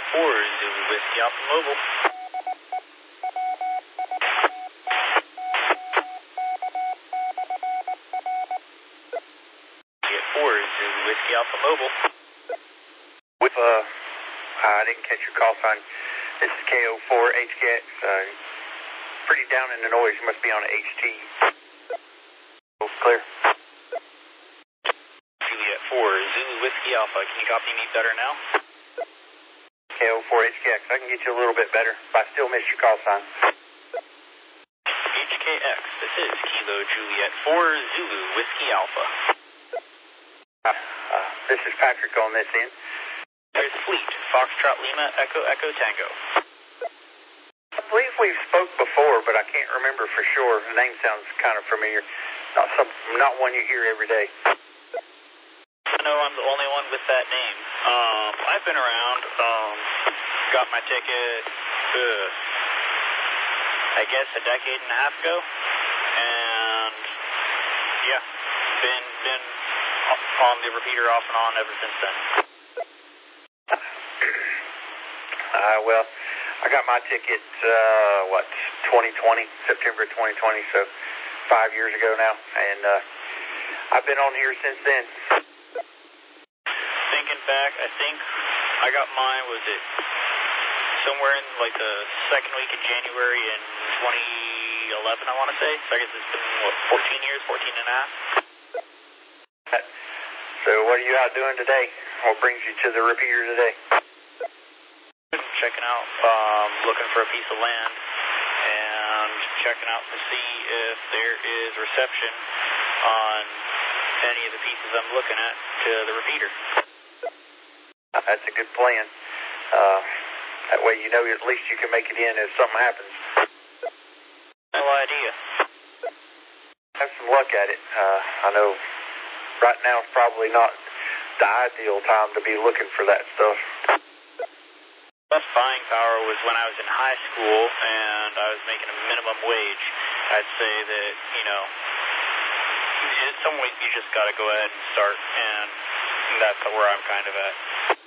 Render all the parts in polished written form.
4, Zulu Whiskey Alpha Mobile. Juliet 4, Zulu Whiskey Alpha Mobile. With, I didn't catch your call sign. This is KO4HKX. Pretty down in the noise. You must be on a HT. Oh, clear. Juliet 4, Zulu Whiskey Alpha. Can you copy me better now? KO4HKX. I can get you a little bit better, but I still missed your call sign. HKX, this is Kilo Juliet 4, Zulu Whiskey Alpha. This is Patrick on this end. There's Fleet, Foxtrot Lima, Echo Echo Tango. I believe we've spoke before, but I can't remember for sure. The name sounds kind of familiar. Not one you hear every day. I know I'm the only one with that name. I've been around, got my ticket, I guess a decade and a half ago, and yeah, been on the repeater off and on ever since then. Well, I got my ticket, 2020, September 2020, so 5 years ago now, and I've been on here since then. Thinking back, I think I got mine, was it somewhere in like the second week of January in 2011, I want to say. So I guess it's been, 14 years, 14 and a half. So what are you out doing today? What brings you to the repeater today? Checking out, looking for a piece of land and checking out to see if there is reception on any of the pieces I'm looking at to the repeater. That's a good plan. That way you know at least you can make it in if something happens. No idea. Have some luck at it. I know right now is probably not the ideal time to be looking for that stuff. Best buying power was when I was in high school and I was making a minimum wage. I'd say that, in some ways you just got to go ahead and start, and that's where I'm kind of at.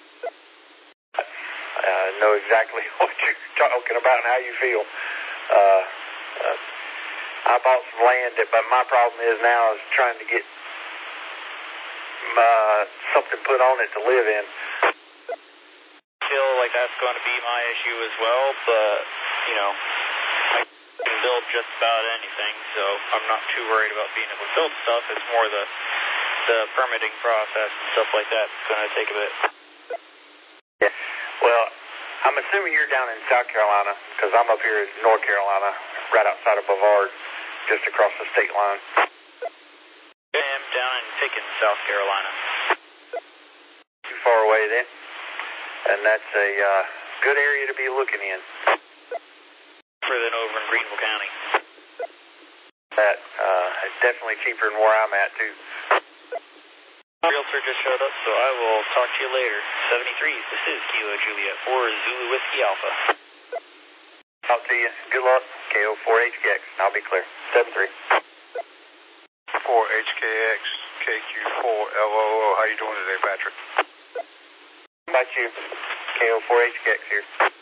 I know exactly what you're talking about and how you feel. I bought some land, but my problem is now is trying to get something put on it to live in. I feel like that's going to be my issue as well, but, I can build just about anything, so I'm not too worried about being able to build stuff. It's more the permitting process and stuff like that that's going to take a bit. Yeah. Well, I'm assuming you're down in South Carolina, because I'm up here in North Carolina, right outside of Brevard, just across the state line. I am down in Pickens, South Carolina. Too far away then? And that's a good area to be looking in. Cheaper than over in Greenville County. It's definitely cheaper than where I'm at, too. Realtor just showed up, so I will talk to you later. 73, this is Kilo Juliet 4, Zulu Whiskey Alpha. Talk to you. Good luck. KO4HKX. I'll be clear. 73. 4HKX, KQ4LOO. How you doing today, Patrick? How about you? KO4HKX here.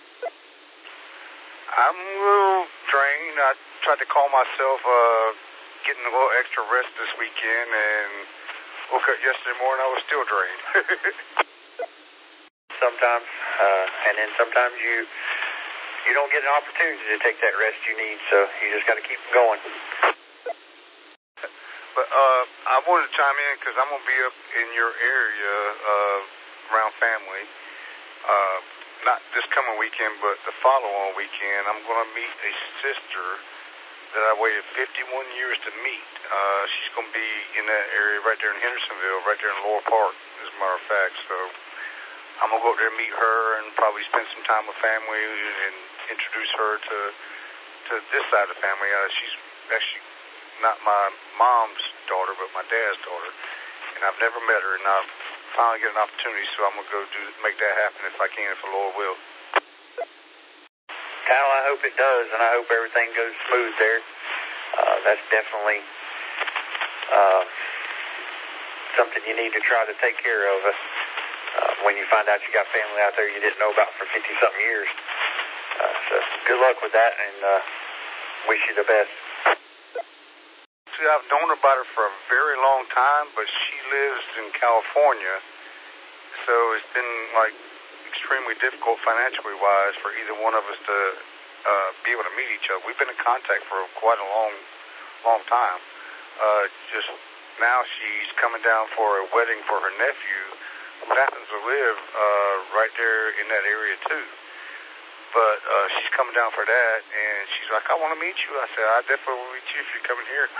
I'm a little drained. I tried to call myself getting a little extra rest this weekend, and woke up yesterday morning, I was still drained. Sometimes, and then sometimes you don't get an opportunity to take that rest you need, so you just got to keep going. But I wanted to chime in because I'm going to be up in your area around family. Not this coming weekend, but the following weekend. I'm going to meet a sister that I waited 51 years to meet. She's going to be in that area right there in Hendersonville, right there in Lower Park, as a matter of fact. So I'm going to go up there and meet her and probably spend some time with family and introduce her to this side of the family. She's actually not my mom's daughter, but my dad's daughter. And I've never met her, and I'll finally get an opportunity, so I'm going to go make that happen if I can, if the Lord will. Kyle, I hope it does, and I hope everything goes smooth there. That's definitely something you need to try to take care of. when you find out you got family out there you didn't know about for 50-something years. So good luck with that, and wish you the best. See, I've known about her for a very long time, but she lives in California, so it's been like extremely difficult financially wise for either one of us to be able to meet each other. We've been in contact for quite a long time. Just now she's coming down for a wedding for her nephew who happens to live right there in that area too. But she's coming down for that, and she's like, I want to meet you. I said, I definitely will meet you if you're coming here.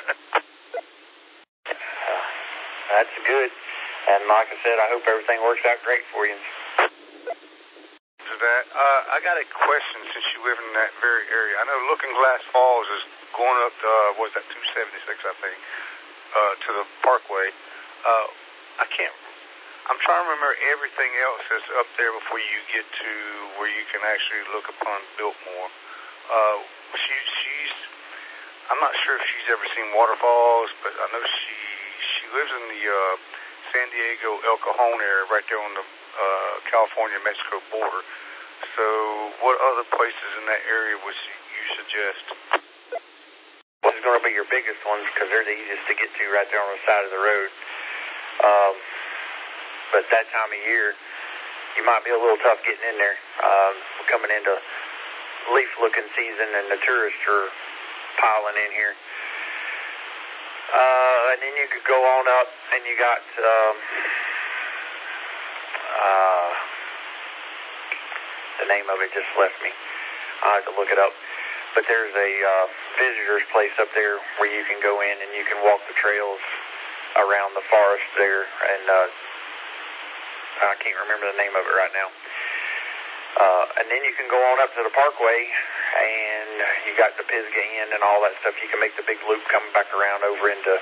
That's good. And like I said, I hope everything works out great for you. To that, I got a question since you live in that very area. I know Looking Glass Falls is going up to, what is that, 276, I think, to the Parkway. I'm trying to remember everything else that's up there before you get to where you can actually look upon Biltmore. I'm not sure if she's ever seen waterfalls, but I know she lives in the San Diego El Cajon area right there on the California-Mexico border. So what other places in that area would you suggest? What's going to be your biggest ones, because they're the easiest to get to right there on the side of the road. But that time of year, you might be a little tough getting in there. We're coming into leaf-looking season, and the tourists are piling in here. And then you could go on up, and you got the name of it just left me. I'll have to look it up. But there's a visitor's place up there where you can go in and you can walk the trails around the forest there, and I can't remember the name of it right now. And then you can go on up to the Parkway, and you got the Pisgah Inn and all that stuff. You can make the big loop coming back around over into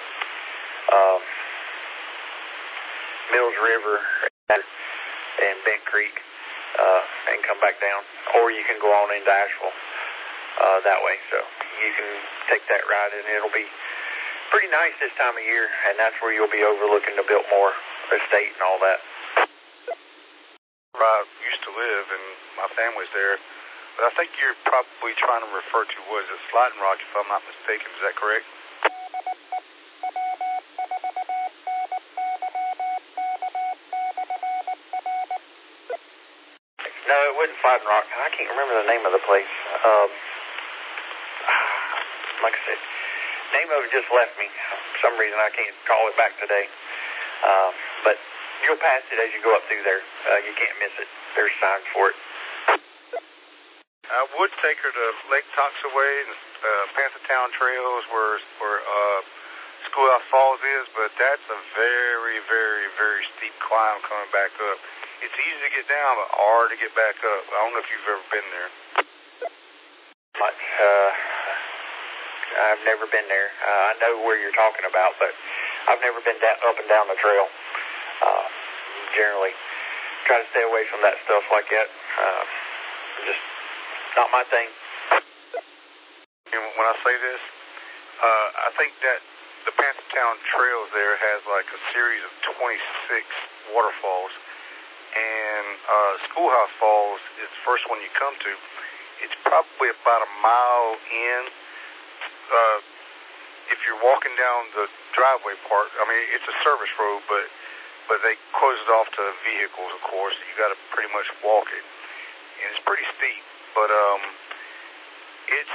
Mills River and Bent Creek and come back down. Or you can go on into Asheville that way. So you can take that ride, and it'll be pretty nice this time of year, and that's where you'll be overlooking the Biltmore Estate and all that. Where I used to live, and my family's there. But I think you're probably trying to refer to, what is it, Sliding Rock, if I'm not mistaken. Is that correct? No, it wasn't Sliding Rock. I can't remember the name of the place. Like I said, name of it just left me. For some reason, I can't call it back today. But you'll pass it as you go up through there. You can't miss it. There's signs for it. I would take her to Lake Toxaway and Panther Town Trails where Schoolhouse Falls is, but that's a very, very, very steep climb coming back up. It's easy to get down, but hard to get back up. I don't know if you've ever been there. I've never been there. I know where you're talking about, but I've never been up and down the trail. Generally try to stay away from that stuff like that. Just not my thing. And when I say this, I think that the Panther Town Trails there has like a series of 26 waterfalls, and Schoolhouse Falls is the first one you come to. It's probably about a mile in. If you're walking down the driveway part, I mean, it's a service road, but they close it off to vehicles, of course. You got to pretty much walk it, and it's pretty steep, but it's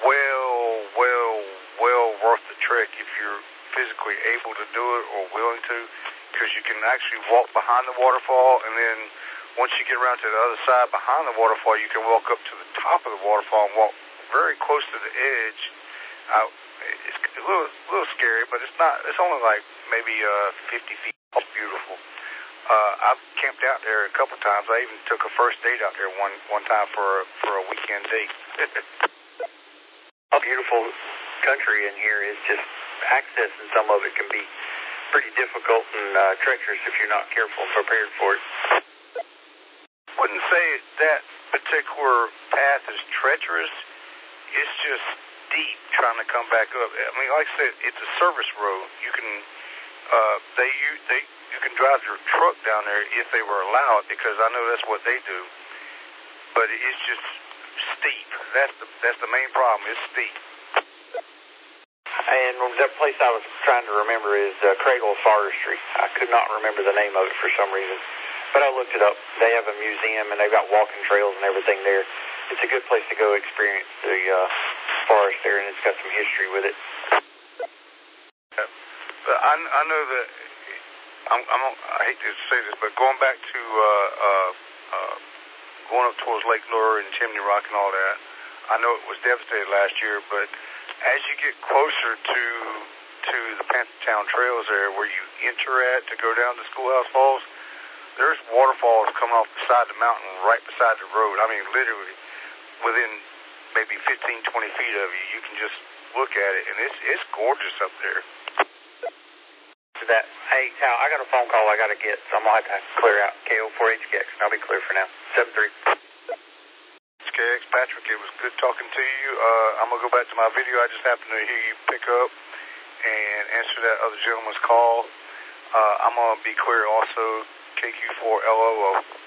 well worth the trek if you're physically able to do it or willing to, because you can actually walk behind the waterfall, and then once you get around to the other side behind the waterfall, you can walk up to the top of the waterfall and walk very close to the edge. It's a little scary, but it's not. It's only like maybe 50 feet. It's beautiful. I've camped out there a couple times. I even took a first date out there one time for a weekend date. Beautiful country in here. It's just accessing some of it can be pretty difficult and treacherous if you're not careful and prepared for it. Wouldn't say that particular path is treacherous. It's just deep trying to come back up. I mean, like I said, it's a service road. You can you can drive your truck down there if they were allowed, because I know that's what they do. But it's just steep. That's the main problem. It's steep. And that place I was trying to remember is Cradle Forestry. I could not remember the name of it for some reason, but I looked it up. They have a museum and they've got walking trails and everything there. It's a good place to go experience the forest there, and it's got some history with it. But I know that I hate to say this, but going back to going up towards Lake Lure and Chimney Rock and all that, I know it was devastated last year, but as you get closer to the Panthetown trails there, where you enter at to go down to Schoolhouse Falls, there's waterfalls coming off the side of the mountain right beside the road. I mean, literally within maybe 15, 20 feet of you. You can just look at it, and it's gorgeous up there. Hey, Tal, I got a phone call I got to get, so I'm going to have to clear out KO4HKX, and I'll be clear for now. 7-3. KX, Patrick, it was good talking to you. I'm going to go back to my video. I just happened to hear you pick up and answer that other gentleman's call. I'm going to be clear also, KQ4LOO.